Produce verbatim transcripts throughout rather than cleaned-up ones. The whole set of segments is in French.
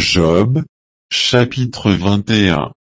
Job, chapitre vingt et un.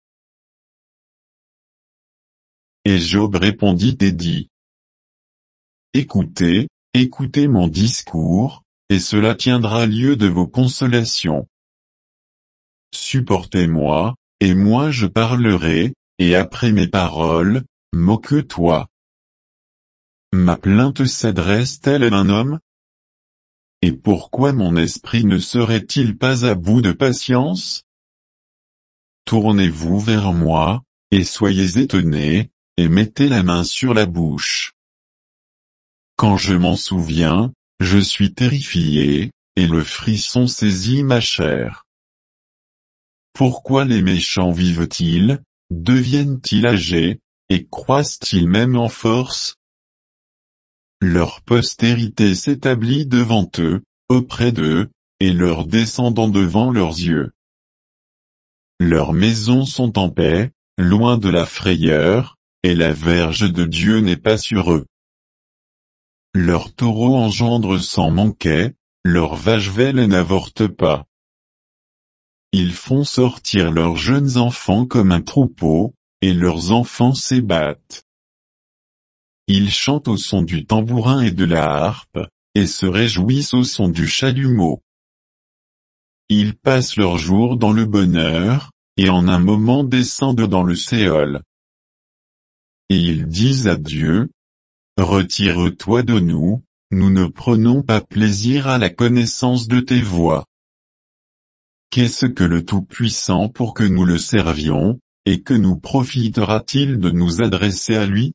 Et Job répondit et dit: Écoutez, écoutez mon discours, et cela tiendra lieu de vos consolations. Supportez-moi, et moi je parlerai, et après mes paroles, moque-toi. Ma plainte s'adresse-t-elle à un homme? Et pourquoi mon esprit ne serait-il pas à bout de patience? Tournez-vous vers moi, et soyez étonnés, et mettez la main sur la bouche. Quand je m'en souviens, je suis terrifié, et le frisson saisit ma chair. Pourquoi les méchants vivent-ils, deviennent-ils âgés, et croissent-ils même en force? Leur postérité s'établit devant eux, auprès d'eux, et leurs descendants devant leurs yeux. Leurs maisons sont en paix, loin de la frayeur, et la verge de Dieu n'est pas sur eux. Leurs taureaux engendrent sans manquet, leurs vaches vêles n'avortent pas. Ils font sortir leurs jeunes enfants comme un troupeau, et leurs enfants s'ébattent. Ils chantent au son du tambourin et de la harpe, et se réjouissent au son du chalumeau. Ils passent leurs jours dans le bonheur, et en un moment descendent dans le Séol. Et ils disent à Dieu: Retire-toi de nous, nous ne prenons pas plaisir à la connaissance de tes voies. Qu'est-ce que le Tout-Puissant pour que nous le servions, et que nous profitera-t-il de nous adresser à lui?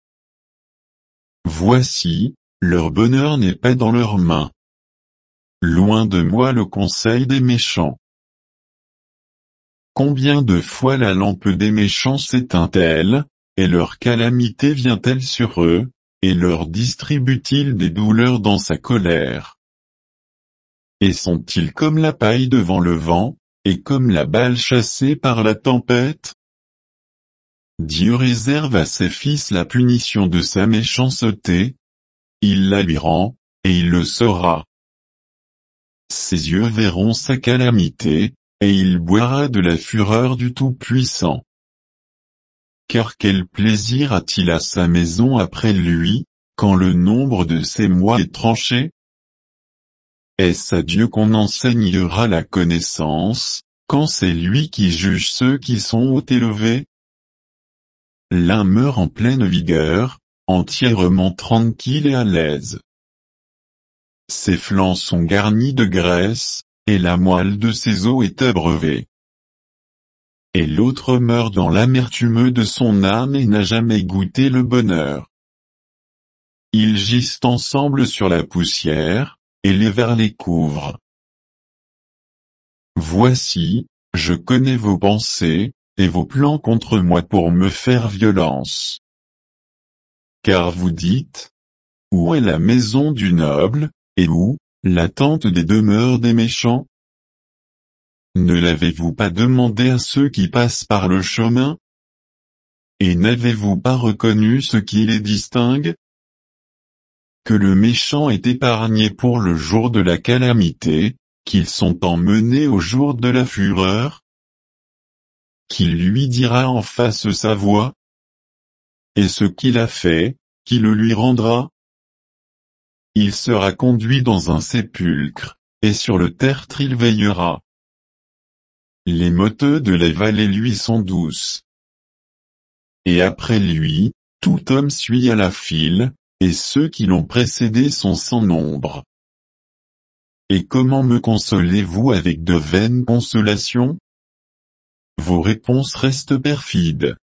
Voici, leur bonheur n'est pas dans leurs mains. Loin de moi le conseil des méchants. Combien de fois la lampe des méchants s'éteint-elle, et leur calamité vient-elle sur eux, et leur distribue-t-il des douleurs dans sa colère? Et sont-ils comme la paille devant le vent, et comme la balle chassée par la tempête? Dieu réserve à ses fils la punition de sa méchanceté. Il la lui rend, et il le saura. Ses yeux verront sa calamité, et il boira de la fureur du Tout-Puissant. Car quel plaisir a-t-il à sa maison après lui, quand le nombre de ses mois est tranché? Est-ce à Dieu qu'on enseignera la connaissance, quand c'est lui qui juge ceux qui sont haut élevés? L'un meurt en pleine vigueur, entièrement tranquille et à l'aise. Ses flancs sont garnis de graisse, et la moelle de ses os est abreuvée. Et l'autre meurt dans l'amertume de son âme et n'a jamais goûté le bonheur. Ils gisent ensemble sur la poussière, et les vers les couvrent. Voici, je connais vos pensées, et vos plans contre moi pour me faire violence. Car vous dites: Où est la maison du noble, et où, la tente des demeures des méchants? Ne l'avez-vous pas demandé à ceux qui passent par le chemin? Et n'avez-vous pas reconnu ce qui les distingue? Que le méchant est épargné pour le jour de la calamité, qu'ils sont emmenés au jour de la fureur? Qui lui dira en face sa voix? Et ce qu'il a fait, qui le lui rendra? Il sera conduit dans un sépulcre, et sur le tertre il veillera. Les moteux de la vallée lui sont douces. Et après lui, tout homme suit à la file, et ceux qui l'ont précédé sont sans nombre. Et comment me consolez-vous avec de vaines consolations? Vos réponses restent perfides.